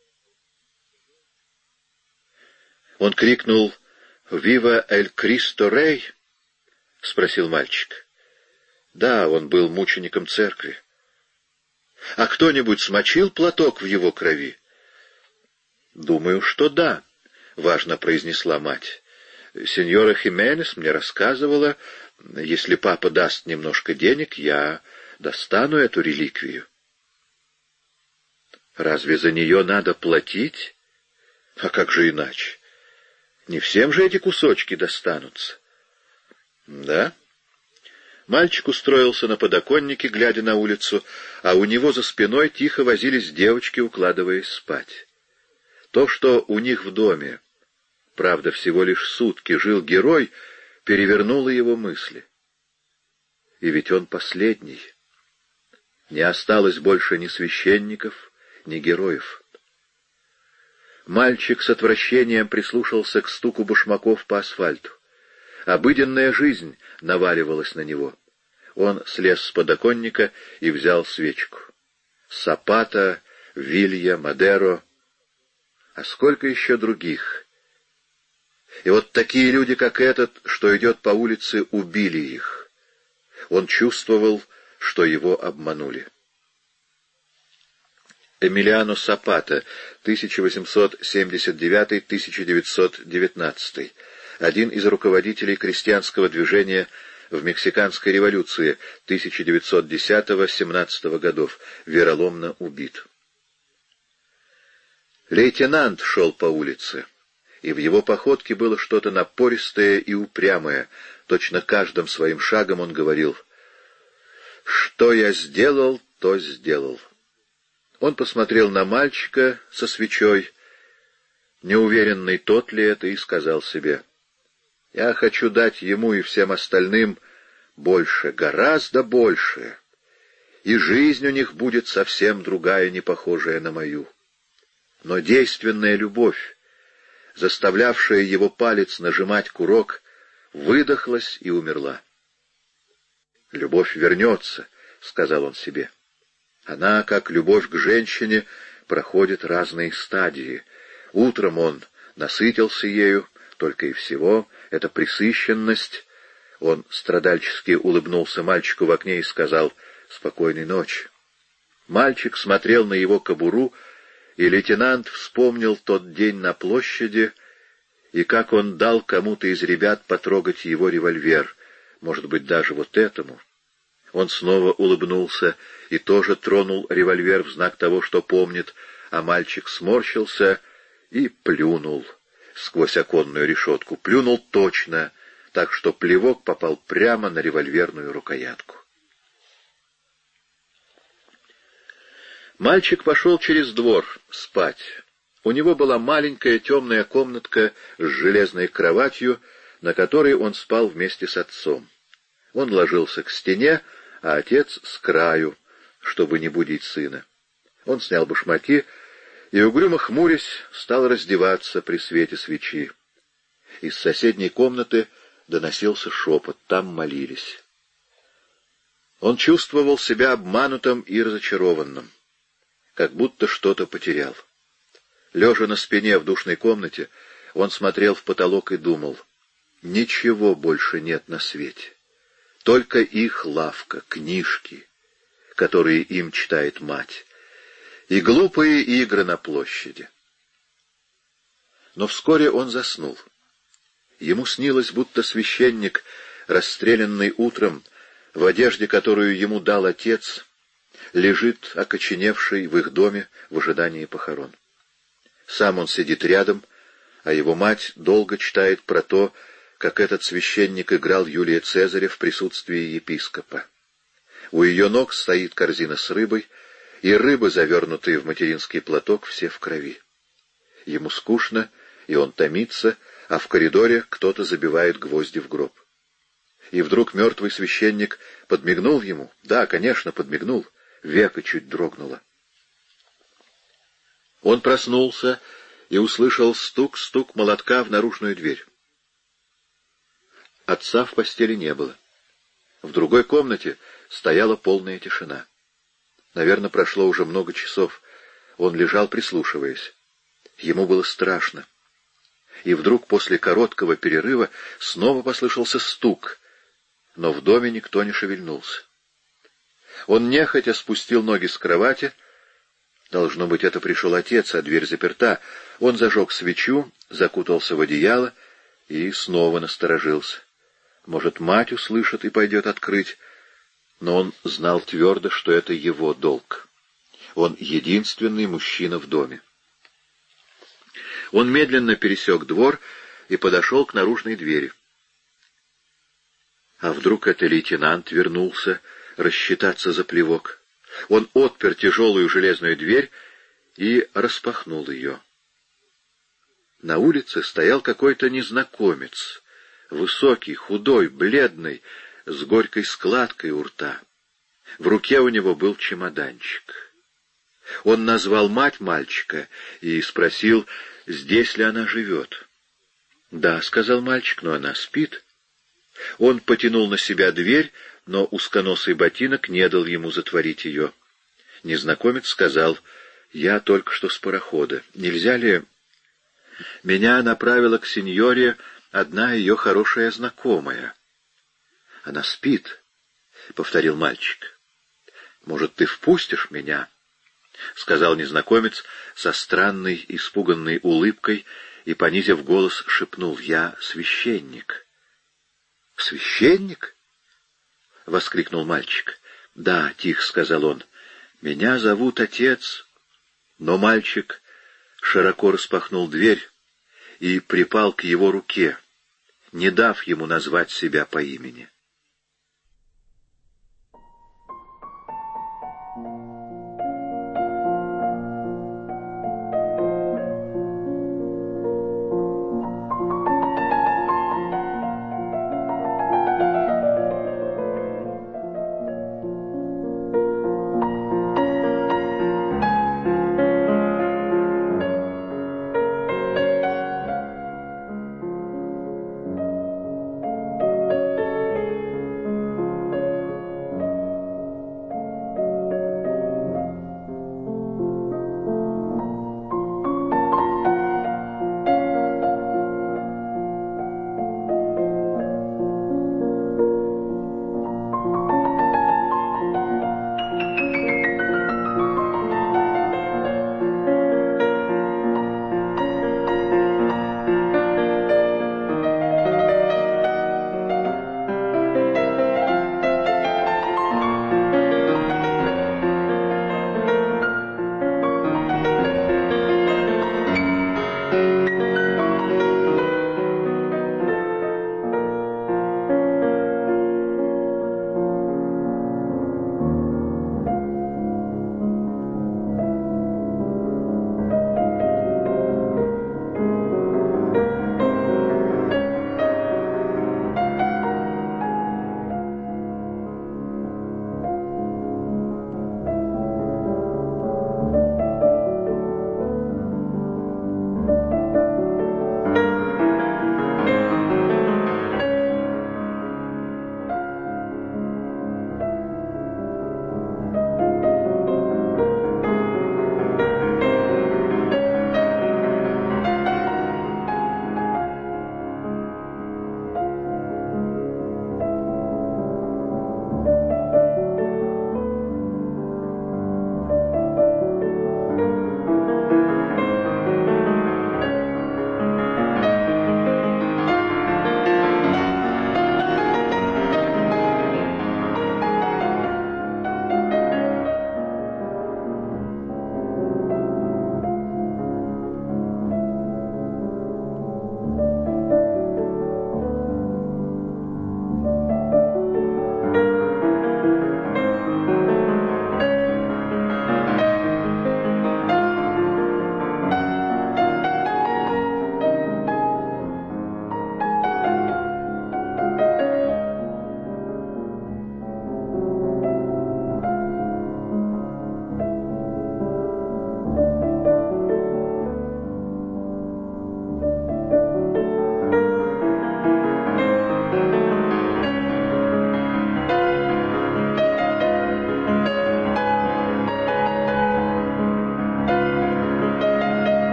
Он крикнул: «Вива эль Кристо Рей?» — спросил мальчик. «Да, он был мучеником церкви». «А кто-нибудь смочил платок в его крови?» «Думаю, что да», — важно произнесла мать. «Сеньора Хименес мне рассказывала, если папа даст немножко денег, я достану эту реликвию». «Разве за нее надо платить? А как же иначе? Не всем же эти кусочки достанутся». «Да?» Мальчик устроился на подоконнике, глядя на улицу, а у него за спиной тихо возились девочки, укладываясь спать. То, что у них в доме, правда, всего лишь сутки жил герой, перевернуло его мысли. И ведь он последний. Не осталось больше ни священников, ни героев. Мальчик с отвращением прислушался к стуку башмаков по асфальту. Обыденная жизнь наваливалась на него. Он слез с подоконника и взял свечку. Сапата, Вилья, Мадеро. А сколько еще других? И вот такие люди, как этот, что идет по улице, убили их. Он чувствовал, что его обманули. Эмилиано Сапата, тысяча восемьсот семьдесят девятый — тысяча девятьсот девятнадцатый, один из руководителей крестьянского движения в Мексиканской революции тысяча девятьсот десятого — семнадцатого годов, вероломно убит. Лейтенант шел по улице, и в его походке было что-то напористое и упрямое. Точно каждым своим шагом он говорил: «Что я сделал, то сделал». Он посмотрел на мальчика со свечой, неуверенный, тот ли это, и сказал себе: «Я хочу дать ему и всем остальным больше, гораздо больше, и жизнь у них будет совсем другая, не похожая на мою». Но действенная любовь, заставлявшая его палец нажимать курок, выдохлась и умерла. «Любовь вернется», — сказал он себе. Она, как любовь к женщине, проходит разные стадии. Утром он насытился ею, только и всего, это пресыщенность. Он страдальчески улыбнулся мальчику в окне и сказал: «Спокойной ночи». Мальчик смотрел на его кобуру, и лейтенант вспомнил тот день на площади, и как он дал кому-то из ребят потрогать его револьвер, может быть, даже вот этому. Он снова улыбнулся и тоже тронул револьвер в знак того, что помнит, а мальчик сморщился и плюнул сквозь оконную решетку. Плюнул точно, так что плевок попал прямо на револьверную рукоятку. Мальчик пошел через двор спать. У него была маленькая темная комнатка с железной кроватью, на которой он спал вместе с отцом. Он ложился к стене, а отец с краю, чтобы не будить сына. Он снял башмаки и, угрюмо хмурясь, стал раздеваться при свете свечи. Из соседней комнаты доносился шепот, там молились. Он чувствовал себя обманутым и разочарованным, как будто что-то потерял. Лежа на спине в душной комнате, он смотрел в потолок и думал: ничего больше нет на свете. Только их лавка, книжки, которые им читает мать, и глупые игры на площади. Но вскоре он заснул. Ему снилось, будто священник, расстрелянный утром, в одежде, которую ему дал отец, лежит окоченевший в их доме в ожидании похорон. Сам он сидит рядом, а его мать долго читает про то, как этот священник играл Юлия Цезаря в присутствии епископа. У ее ног стоит корзина с рыбой, и рыбы, завернутые в материнский платок, все в крови. Ему скучно, и он томится, а в коридоре кто-то забивает гвозди в гроб. И вдруг мертвый священник подмигнул ему. Да, конечно, подмигнул. Веко чуть дрогнуло. Он проснулся и услышал стук-стук молотка в наружную дверь. Отца в постели не было. В другой комнате стояла полная тишина. Наверное, прошло уже много часов. Он лежал, прислушиваясь. Ему было страшно. И вдруг после короткого перерыва снова послышался стук, но в доме никто не шевельнулся. Он нехотя спустил ноги с кровати. Должно быть, это пришел отец, а дверь заперта. Он зажег свечу, закутался в одеяло и снова насторожился. Может, мать услышит и пойдет открыть, но он знал твердо, что это его долг. Он единственный мужчина в доме. Он медленно пересек двор и подошел к наружной двери. А вдруг это лейтенант вернулся рассчитаться за плевок? Он отпер тяжелую железную дверь и распахнул ее. На улице стоял какой-то незнакомец, высокий, худой, бледный, с горькой складкой у рта. В руке у него был чемоданчик. Он назвал мать мальчика и спросил, здесь ли она живет. «Да», — сказал мальчик, — «но она спит». Он потянул на себя дверь, но узконосый ботинок не дал ему затворить ее. Незнакомец сказал, «Я только что с парохода. Нельзя ли...» «Меня направила к сеньоре одна ее хорошая знакомая». «Она спит», — повторил мальчик. «Может, ты впустишь меня?» — сказал незнакомец со странной, испуганной улыбкой и, понизив голос, шепнул, «Я священник». «Священник?» — воскликнул мальчик. «Да», — тихо сказал он, — «меня зовут отец». Но мальчик широко распахнул дверь и припал к его руке, не дав ему назвать себя по имени.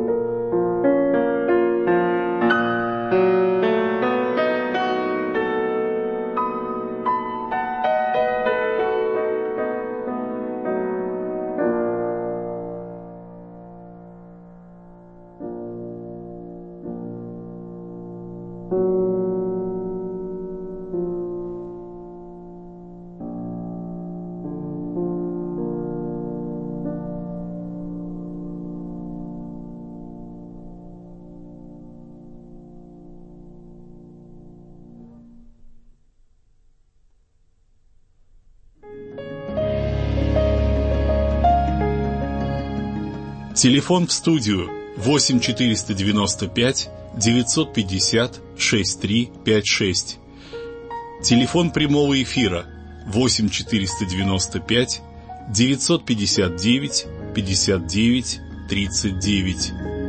Телефон в студию восемь четыреста девяносто пять девятьсот пятьдесят шестьдесят три пятьдесят шесть. Телефон прямого эфира восемь четыреста девяносто пять девятьсот пятьдесят девять пятьдесят девять тридцать девять.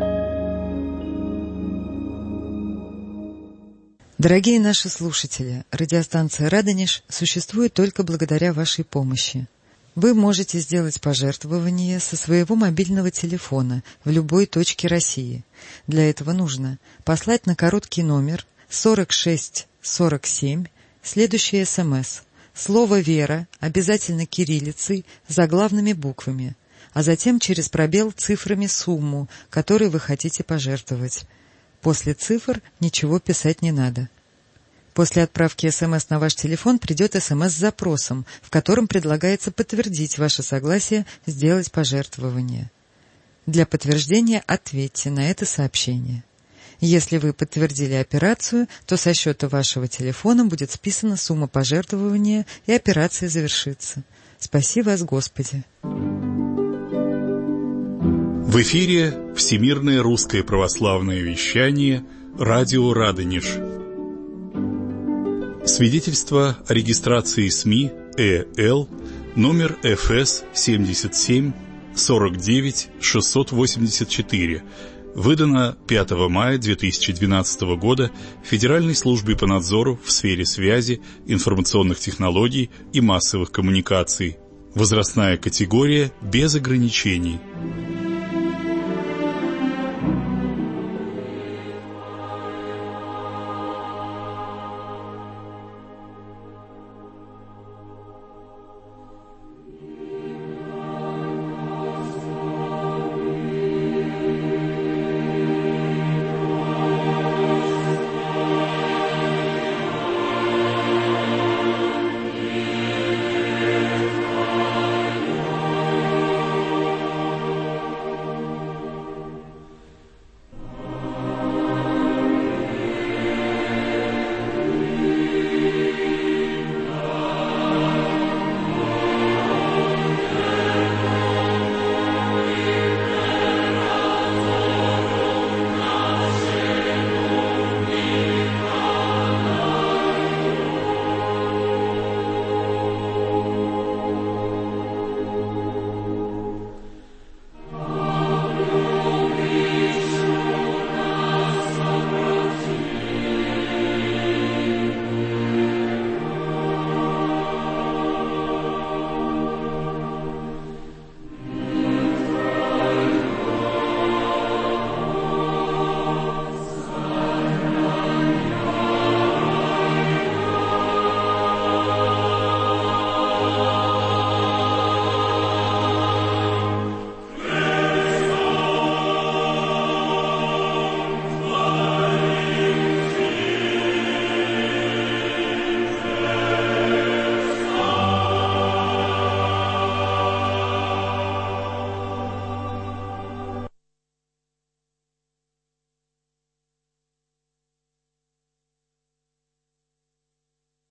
Дорогие наши слушатели, радиостанция «Радонеж» существует только благодаря вашей помощи. Вы можете сделать пожертвование со своего мобильного телефона в любой точке России. Для этого нужно послать на короткий номер сорок шесть сорок семь следующий СМС. Слово «Вера» обязательно кириллицей, заглавными буквами, а затем через пробел цифрами сумму, которой вы хотите пожертвовать. После цифр ничего писать не надо. После отправки СМС на ваш телефон придет СМС с запросом, в котором предлагается подтвердить ваше согласие сделать пожертвование. Для подтверждения ответьте на это сообщение. Если вы подтвердили операцию, то со счета вашего телефона будет списана сумма пожертвования, и операция завершится. Спаси вас, Господи! В эфире Всемирное русское православное вещание «Радио Радонеж». Свидетельство о регистрации СМИ ЭЛ номер эф эс семьдесят семь сорок девять шестьсот восемьдесят четыре, выдано пятого мая две тысячи двенадцатого года Федеральной службой по надзору в сфере связи, информационных технологий и массовых коммуникаций. Возрастная категория без ограничений.